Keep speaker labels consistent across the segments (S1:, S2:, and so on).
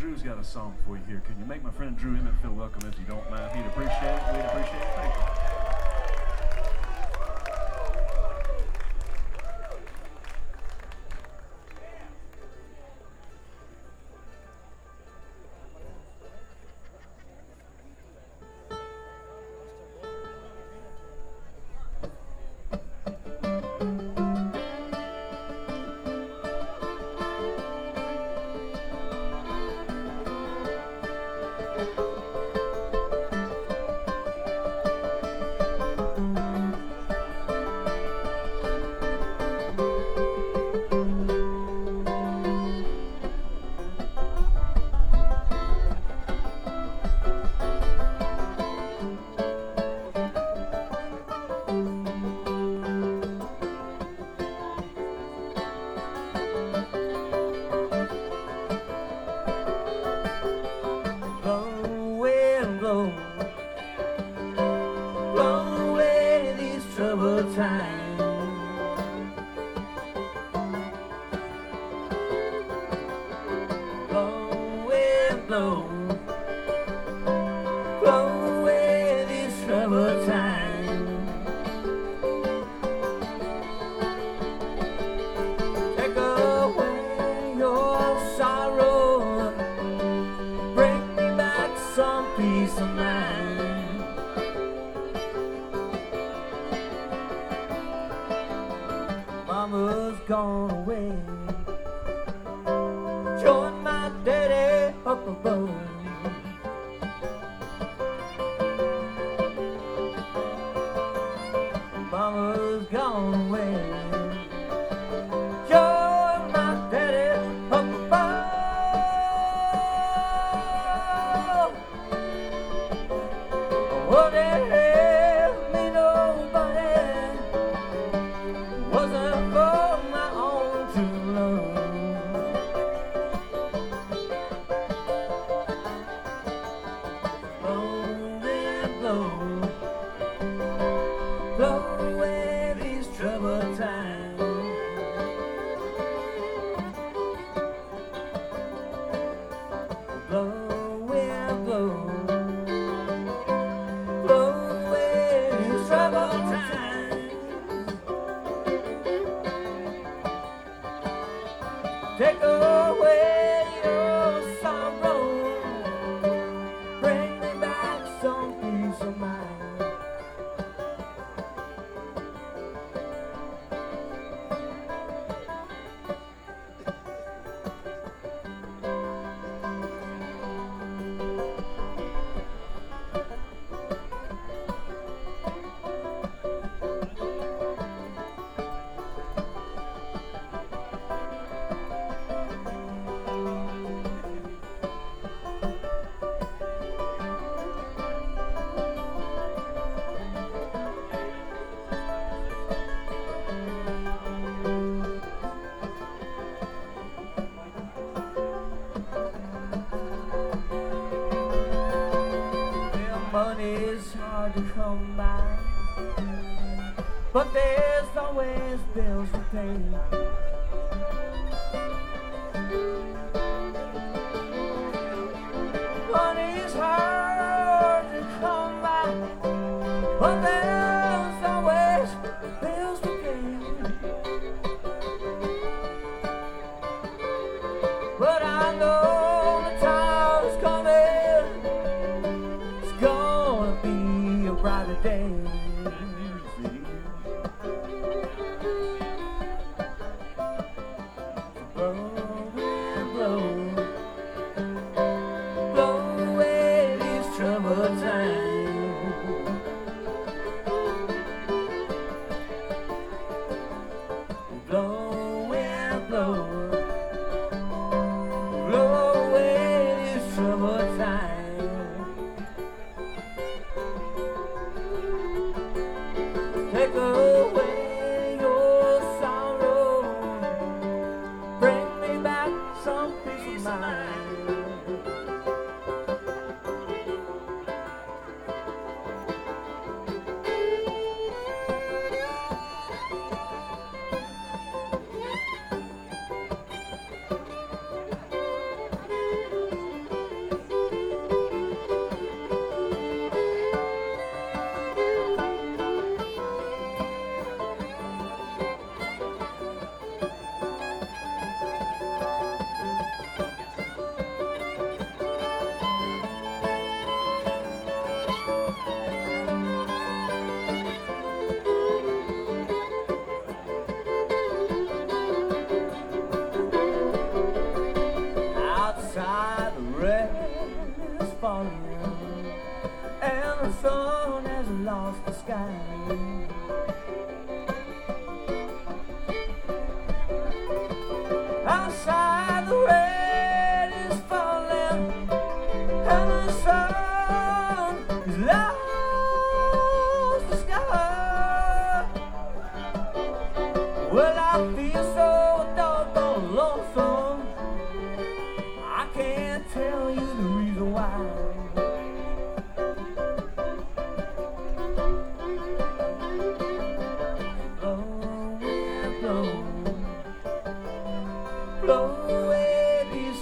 S1: Drew's got a song for you here. Can you make my friend Drew Emmett feel welcome if you don't mind? He'd appreciate it. We'd appreciate it. Thank you.
S2: Mama's gone away, join my daddy up above. Mama's gone away, join my daddy up above. What the hell me nobody wasn't for my own true love. Blow and blow, blow away these troubled times. Blow and blow, blow away these troubled times. Take away your sorrow, bring me back some peace of mind. Money's hard to come by, but there's always bills to pay. Money's hard to come by, but there's always bills to pay. But I know the time's coming, it's gonna be a brighter day. Blow and blow, blow away these troubled times. Blow and blow, blow away these troubled times. Take away your sorrow, bring me back some peace of mind.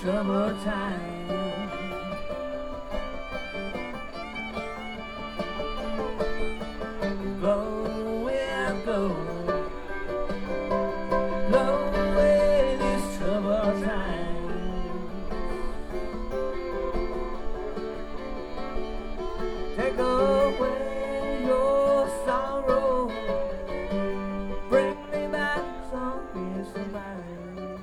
S2: troubled times. Blow, wind, blow, blow away these troubled times. Take away your sorrow, bring me back some peace of mind.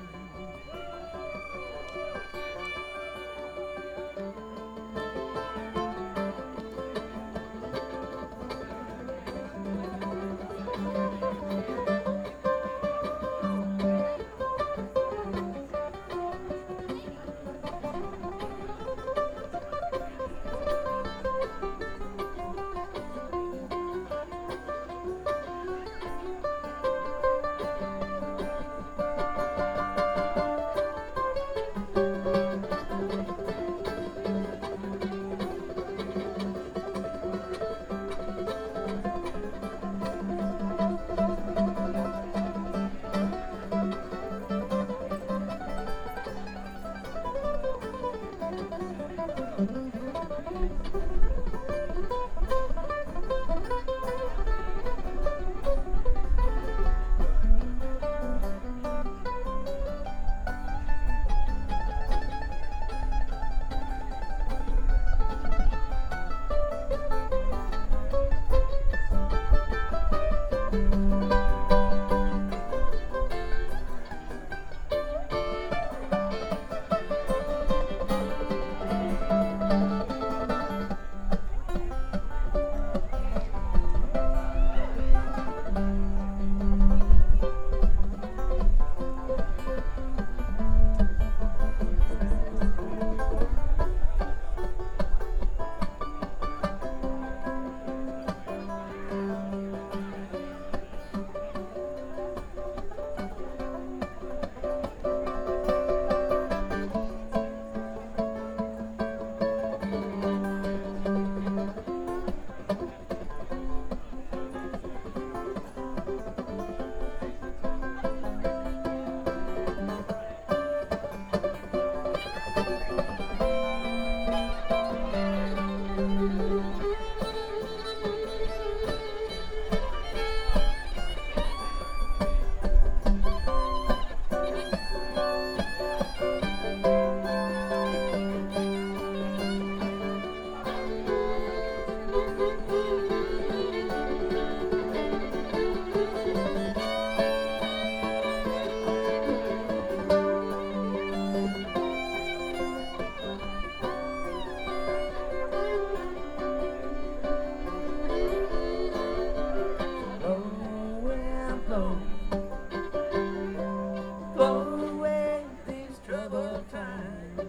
S2: Blow away these troubled times.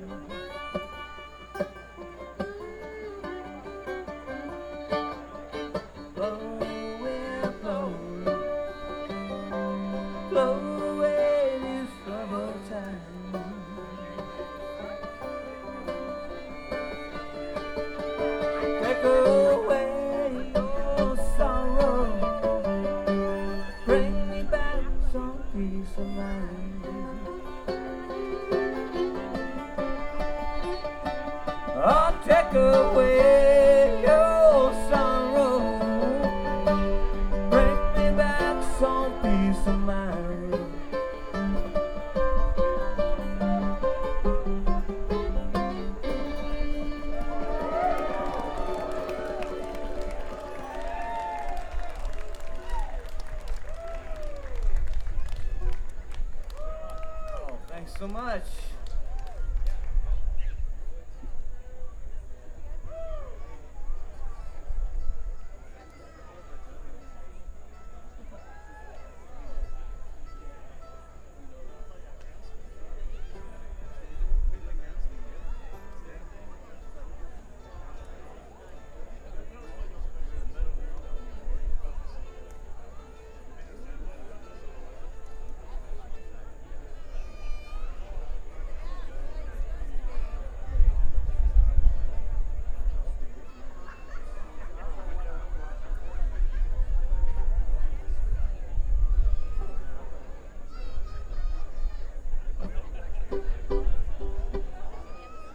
S2: Blow, wind, blow, blow away these troubled times. Take away your sorrow, bring me back some peace of mind. Oh, take away